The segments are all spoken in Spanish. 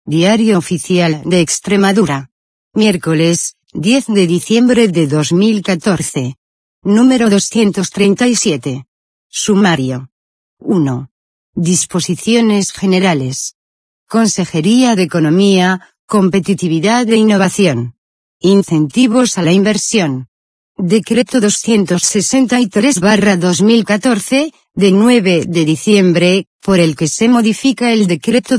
Diario Oficial de Extremadura. Miércoles, 10 de diciembre de 2014. Número 237. Sumario. 1. Disposiciones generales. Consejería de Economía, Competitividad e Innovación. Incentivos a la inversión. Decreto 263/2014, de 9 de diciembre, por el que se modifica el Decreto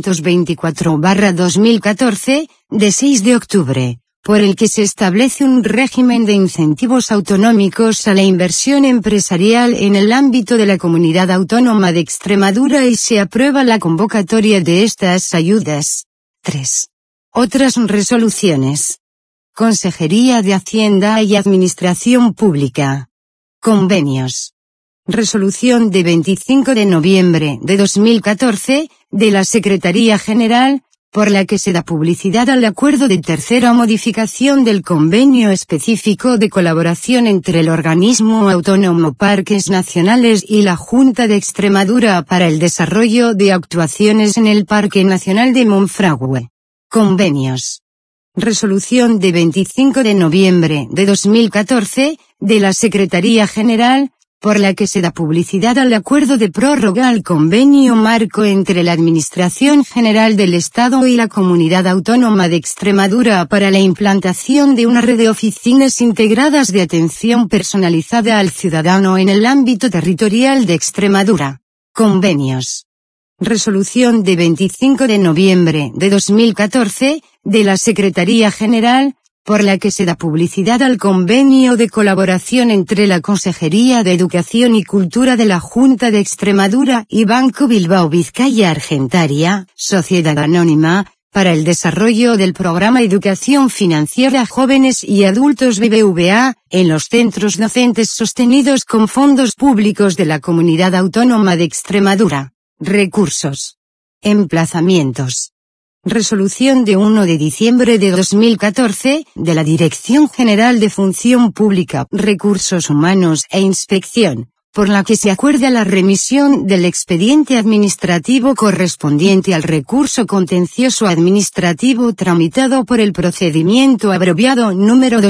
224/2014, de 6 de octubre, por el que se establece un régimen de incentivos autonómicos a la inversión empresarial en el ámbito de la Comunidad Autónoma de Extremadura y se aprueba la convocatoria de estas ayudas. 3. Otras resoluciones. Consejería de Hacienda y Administración Pública. Convenios. Resolución de 25 de noviembre de 2014, de la Secretaría General, por la que se da publicidad al acuerdo de tercera modificación del convenio específico de colaboración entre el organismo autónomo Parques Nacionales y la Junta de Extremadura para el desarrollo de actuaciones en el Parque Nacional de Monfragüe. Convenios. Resolución de 25 de noviembre de 2014, de la Secretaría General, por la que se da publicidad al acuerdo de prórroga al convenio marco entre la Administración General del Estado y la Comunidad Autónoma de Extremadura para la implantación de una red de oficinas integradas de atención personalizada al ciudadano en el ámbito territorial de Extremadura. Convenios. Resolución de 25 de noviembre de 2014, de la Secretaría General, por la que se da publicidad al convenio de colaboración entre la Consejería de Educación y Cultura de la Junta de Extremadura y Banco Bilbao Vizcaya Argentaria, Sociedad Anónima, para el desarrollo del programa Educación Financiera a Jóvenes y Adultos BBVA, en los centros docentes sostenidos con fondos públicos de la Comunidad Autónoma de Extremadura. Recursos. Emplazamientos. Resolución de 1 de diciembre de 2014, de la Dirección General de Función Pública, Recursos Humanos e Inspección, por la que se acuerda la remisión del expediente administrativo correspondiente al recurso contencioso administrativo tramitado por el procedimiento abreviado número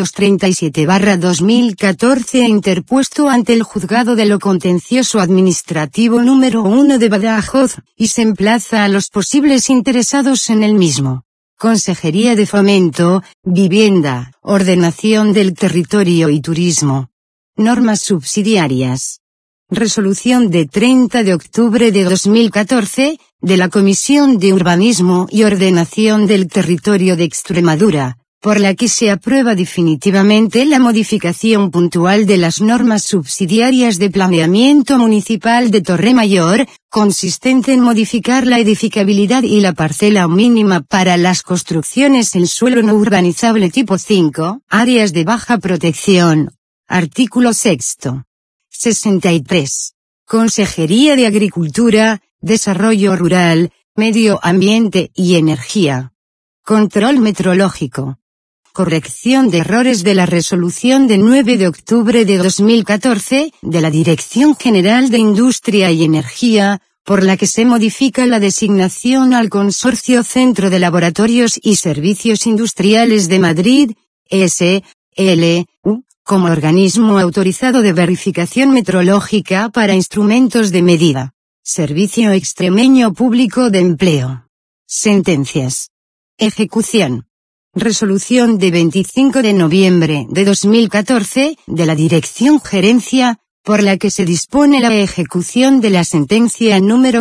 237/2014 e interpuesto ante el Juzgado de lo Contencioso Administrativo número 1 de Badajoz, y se emplaza a los posibles interesados en el mismo. Consejería de Fomento, Vivienda, Ordenación del Territorio y Turismo. Normas subsidiarias. Resolución de 30 de octubre de 2014, de la Comisión de Urbanismo y Ordenación del Territorio de Extremadura, por la que se aprueba definitivamente la modificación puntual de las normas subsidiarias de planeamiento municipal de Torremayor, consistente en modificar la edificabilidad y la parcela mínima para las construcciones en suelo no urbanizable tipo 5, áreas de baja protección. Artículo 6. 63. Consejería de Agricultura, Desarrollo Rural, Medio Ambiente y Energía. Control metrológico. Corrección de errores de la resolución de 9 de octubre de 2014, de la Dirección General de Industria y Energía, por la que se modifica la designación al Consorcio Centro de Laboratorios y Servicios Industriales de Madrid, S.L.U., como organismo autorizado de verificación metrológica para instrumentos de medida. Servicio Extremeño Público de Empleo. Sentencias. Ejecución. Resolución de 25 de noviembre de 2014, de la Dirección Gerencia, por la que se dispone la ejecución de la sentencia número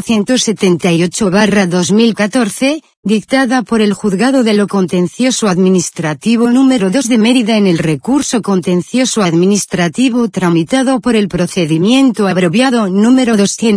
178/2014, dictada por el Juzgado de lo Contencioso Administrativo número 2 de Mérida en el recurso contencioso administrativo tramitado por el procedimiento abreviado número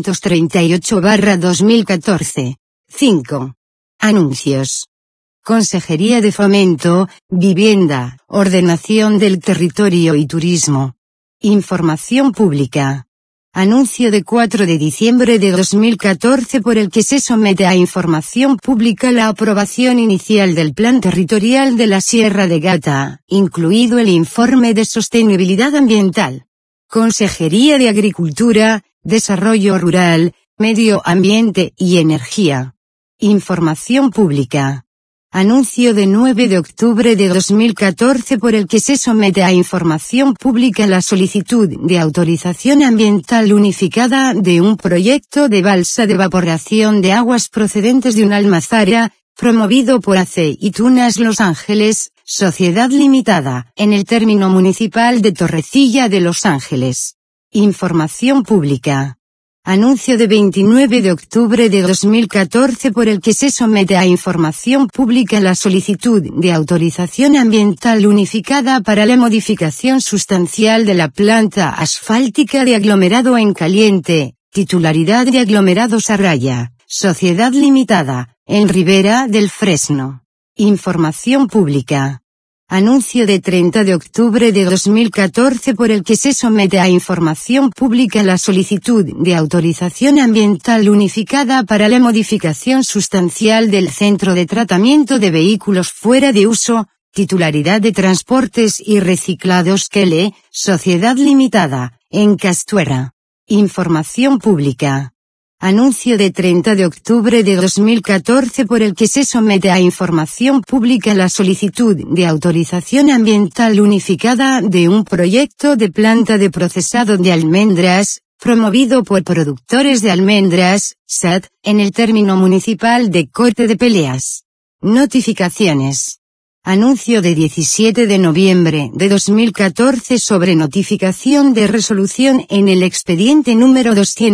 238/2014. 5. Anuncios. Consejería de Fomento, Vivienda, Ordenación del Territorio y Turismo. Información pública. Anuncio de 4 de diciembre de 2014 por el que se somete a información pública la aprobación inicial del Plan Territorial de la Sierra de Gata, incluido el informe de sostenibilidad ambiental. Consejería de Agricultura, Desarrollo Rural, Medio Ambiente y Energía. Información pública. Anuncio de 9 de octubre de 2014 por el que se somete a información pública la solicitud de autorización ambiental unificada de un proyecto de balsa de evaporación de aguas procedentes de una almazara, promovido por Aceitunas Los Ángeles, Sociedad Limitada, en el término municipal de Torrecilla de Los Ángeles. Información pública. Anuncio de 29 de octubre de 2014 por el que se somete a información pública la solicitud de autorización ambiental unificada para la modificación sustancial de la planta asfáltica de aglomerado en caliente, titularidad de Aglomerados Arraya, Sociedad Limitada, en Ribera del Fresno. Información pública. Anuncio de 30 de octubre de 2014 por el que se somete a información pública la solicitud de autorización ambiental unificada para la modificación sustancial del centro de tratamiento de vehículos fuera de uso, titularidad de Transportes y Reciclados Kele, Sociedad Limitada, en Castuera. Información pública. Anuncio de 30 de octubre de 2014 por el que se somete a información pública la solicitud de autorización ambiental unificada de un proyecto de planta de procesado de almendras, promovido por productores de almendras, SAT, en el término municipal de Corte de Peleas. Notificaciones. Anuncio de 17 de noviembre de 2014 sobre notificación de resolución en el expediente número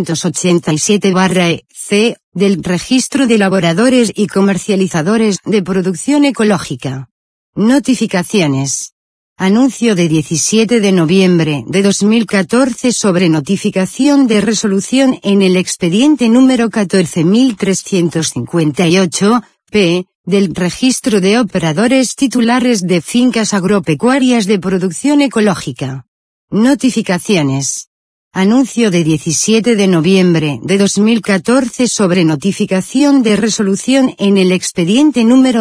287/C, del Registro de Elaboradores y Comercializadores de Producción Ecológica. Notificaciones. Anuncio de 17 de noviembre de 2014 sobre notificación de resolución en el expediente número 14358-P, del Registro de Operadores Titulares de Fincas Agropecuarias de Producción Ecológica. Notificaciones. Anuncio de 17 de noviembre de 2014 sobre notificación de resolución en el expediente número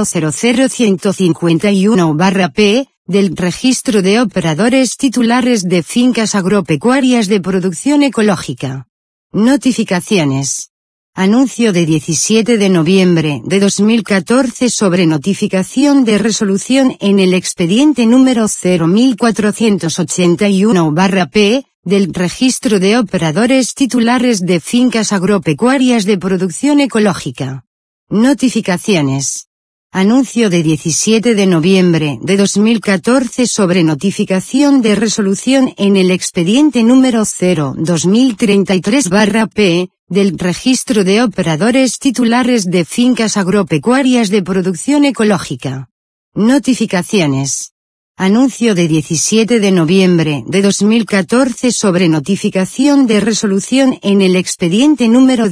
00151-P, del Registro de Operadores Titulares de Fincas Agropecuarias de Producción Ecológica. Notificaciones. Anuncio de 17 de noviembre de 2014 sobre notificación de resolución en el expediente número 01481-P, del Registro de Operadores Titulares de Fincas Agropecuarias de Producción Ecológica. Notificaciones. Anuncio de 17 de noviembre de 2014 sobre notificación de resolución en el expediente número 02033-P, del Registro de Operadores Titulares de Fincas Agropecuarias de Producción Ecológica. Notificaciones. Anuncio de 17 de noviembre de 2014 sobre notificación de resolución en el expediente número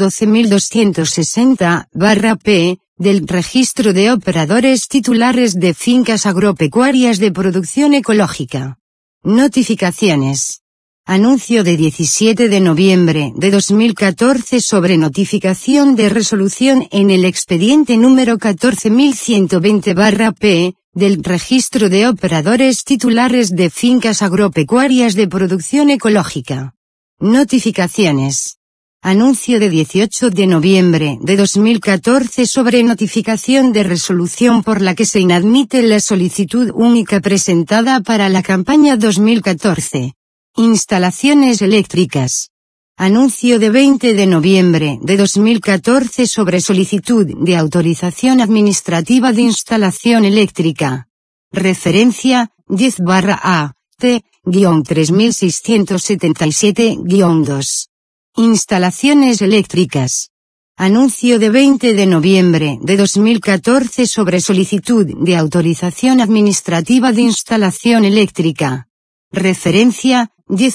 12260-P, del Registro de Operadores Titulares de Fincas Agropecuarias de Producción Ecológica. Notificaciones. Anuncio de 17 de noviembre de 2014 sobre notificación de resolución en el expediente número 14120-P, del Registro de Operadores Titulares de Fincas Agropecuarias de Producción Ecológica. Notificaciones. Anuncio de 18 de noviembre de 2014 sobre notificación de resolución por la que se inadmite la solicitud única presentada para la campaña 2014. Instalaciones eléctricas. Anuncio de 20 de noviembre de 2014 sobre solicitud de autorización administrativa de instalación eléctrica. Referencia, 10-A-T-3677-2. Instalaciones eléctricas. Anuncio de 20 de noviembre de 2014 sobre solicitud de autorización administrativa de instalación eléctrica. Referencia,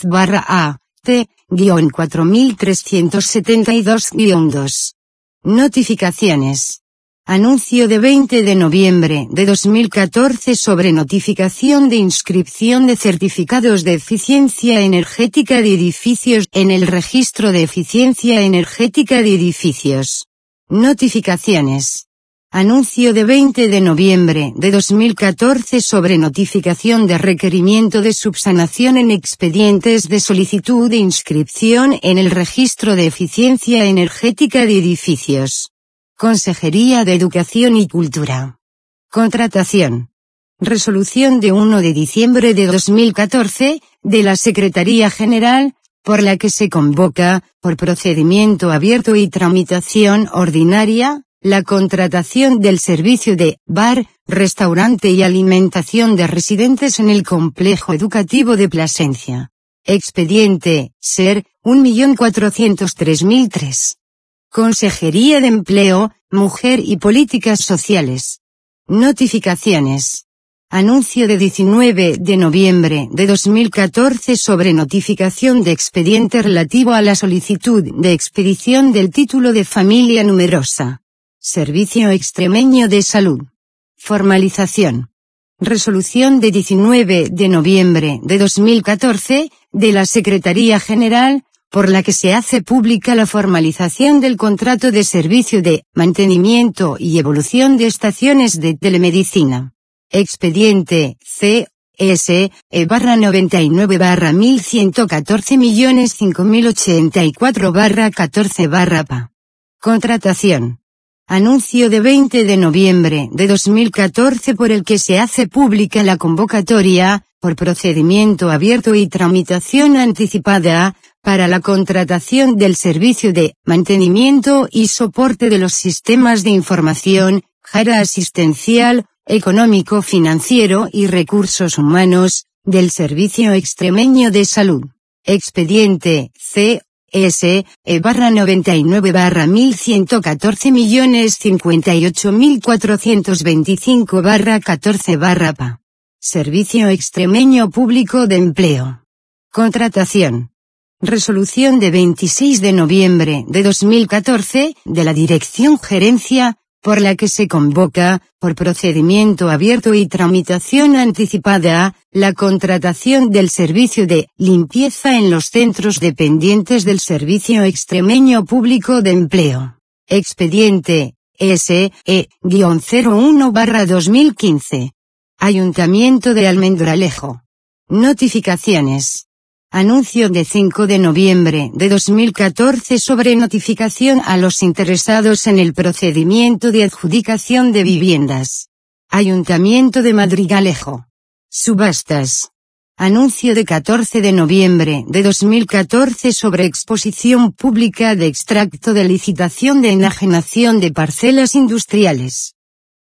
10-A-T-4372-2. Notificaciones. Anuncio de 20 de noviembre de 2014 sobre notificación de inscripción de certificados de eficiencia energética de edificios en el Registro de Eficiencia Energética de Edificios. Notificaciones. Anuncio de 20 de noviembre de 2014 sobre notificación de requerimiento de subsanación en expedientes de solicitud de inscripción en el Registro de Eficiencia Energética de Edificios. Consejería de Educación y Cultura. Contratación. Resolución de 1 de diciembre de 2014, de la Secretaría General, por la que se convoca, por procedimiento abierto y tramitación ordinaria, la contratación del servicio de bar, restaurante y alimentación de residentes en el complejo educativo de Plasencia. Expediente, ser, 1.403.003. Consejería de Empleo, Mujer y Políticas Sociales. Notificaciones. Anuncio de 19 de noviembre de 2014 sobre notificación de expediente relativo a la solicitud de expedición del título de familia numerosa. Servicio Extremeño de Salud. Formalización. Resolución de 19 de noviembre de 2014, de la Secretaría General, por la que se hace pública la formalización del contrato de servicio de mantenimiento y evolución de estaciones de telemedicina. Expediente CSE-99-1114.5084/14/PA. Contratación. Anuncio de 20 de noviembre de 2014 por el que se hace pública la convocatoria, por procedimiento abierto y tramitación anticipada, para la contratación del servicio de mantenimiento y soporte de los sistemas de información, jara asistencial, económico, financiero y recursos humanos, del Servicio Extremeño de Salud. Expediente CSE-99-1114.58.425/14/PA. Servicio Extremeño Público de Empleo. Contratación. Resolución de 26 de noviembre de 2014, de la Dirección Gerencia, por la que se convoca, por procedimiento abierto y tramitación anticipada, la contratación del servicio de limpieza en los centros dependientes del Servicio Extremeño Público de Empleo. Expediente SE-01/2015. Ayuntamiento de Almendralejo. Notificaciones. Anuncio de 5 de noviembre de 2014 sobre notificación a los interesados en el procedimiento de adjudicación de viviendas. Ayuntamiento de Madrigalejo. Subastas. Anuncio de 14 de noviembre de 2014 sobre exposición pública de extracto de licitación de enajenación de parcelas industriales.